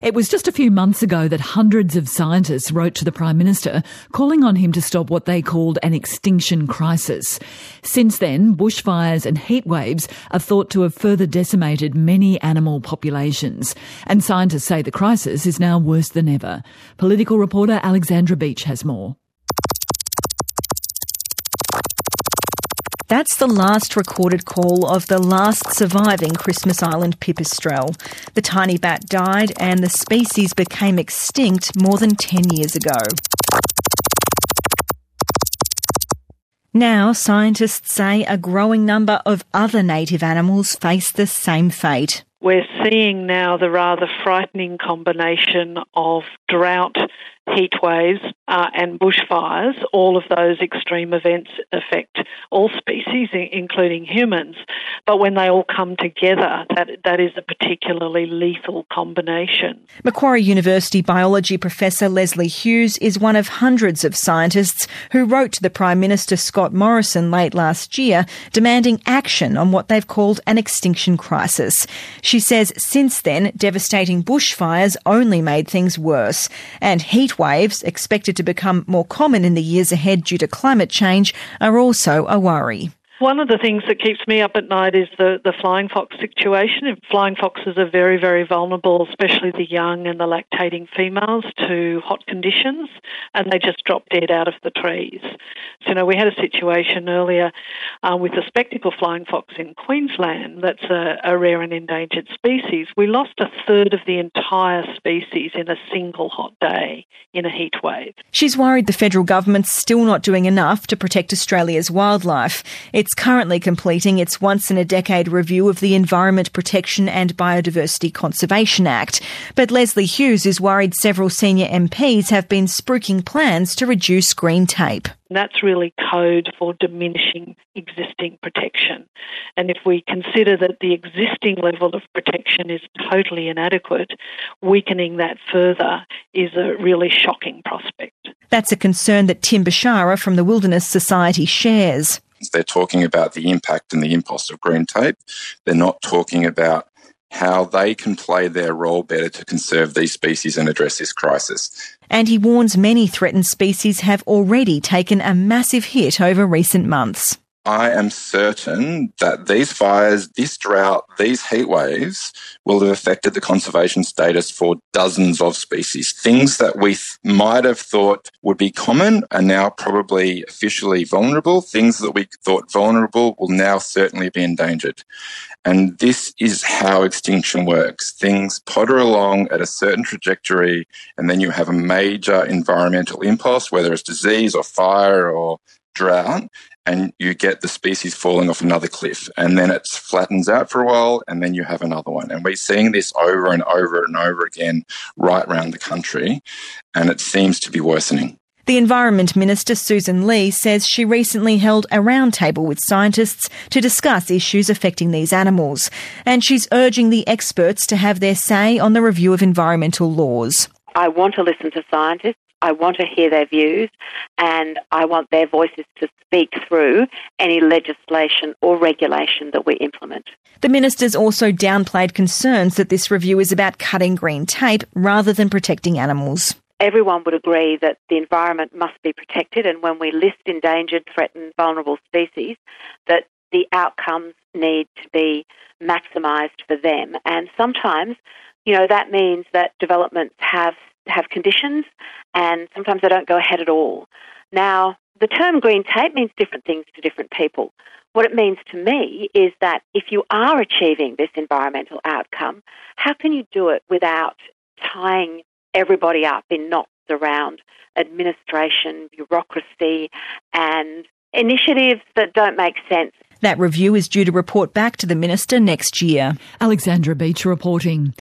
It was just a few months ago that hundreds of scientists wrote to the Prime Minister calling on him to stop what they called an extinction crisis. Since then, bushfires and heatwaves are thought to have further decimated many animal populations. And scientists say the crisis is now worse than ever. Political reporter Alexandra Beach has more. That's the last recorded call of the last surviving Christmas Island pipistrelle. The tiny bat died and the species became extinct more than 10 years ago. Now, scientists say a growing number of other native animals face the same fate. We're seeing now the rather frightening combination of drought, heat waves and bushfires. All of those extreme events affect all species, including humans. But when they all come together, that is a particularly lethal combination. Macquarie University biology professor Lesley Hughes is one of hundreds of scientists who wrote to the Prime Minister Scott Morrison late last year demanding action on what they've called an extinction crisis. She says since then, devastating bushfires only made things worse, and heat waves, expected to become more common in the years ahead due to climate change, are also a worry. One of the things that keeps me up at night is the flying fox situation. Flying foxes are very, very vulnerable, especially the young and the lactating females, to hot conditions, and they just drop dead out of the trees. So, we had a situation earlier with the spectacle flying fox in Queensland. That's a rare and endangered species. We lost a third of the entire species in a single hot day in a heat wave. She's worried the federal government's still not doing enough to protect Australia's wildlife. It's currently completing its once-in-a-decade review of the Environment Protection and Biodiversity Conservation Act. But Lesley Hughes is worried several senior MPs have been spruiking plans to reduce green tape. That's really code for diminishing existing protection. And if we consider that the existing level of protection is totally inadequate, weakening that further is a really shocking prospect. That's a concern that Tim Bashara from the Wilderness Society shares. They're talking about the impact and the impulse of green tape. They're not talking about how they can play their role better to conserve these species and address this crisis. And he warns many threatened species have already taken a massive hit over recent months. I am certain that these fires, this drought, these heat waves will have affected the conservation status for dozens of species. Things that we might have thought would be common are now probably officially vulnerable. Things that we thought vulnerable will now certainly be endangered. And this is how extinction works. Things potter along at a certain trajectory, and then you have a major environmental impulse, whether it's disease or fire or drought, and you get the species falling off another cliff, and then it flattens out for a while, and then you have another one. And we're seeing this over and over and over again right around the country, and it seems to be worsening. The Environment Minister, Susan Lee, says she recently held a roundtable with scientists to discuss issues affecting these animals, and she's urging the experts to have their say on the review of environmental laws. I want to listen to scientists. I want to hear their views, and I want their voices to speak through any legislation or regulation that we implement. The minister's also downplayed concerns that this review is about cutting green tape rather than protecting animals. Everyone would agree that the environment must be protected, and when we list endangered, threatened, vulnerable species, that the outcomes need to be maximised for them. And sometimes, that means that developments have conditions, and sometimes they don't go ahead at all. Now, the term green tape means different things to different people. What it means to me is that if you are achieving this environmental outcome, how can you do it without tying everybody up in knots around administration, bureaucracy, and initiatives that don't make sense? That review is due to report back to the Minister next year. Alexandra Beach reporting.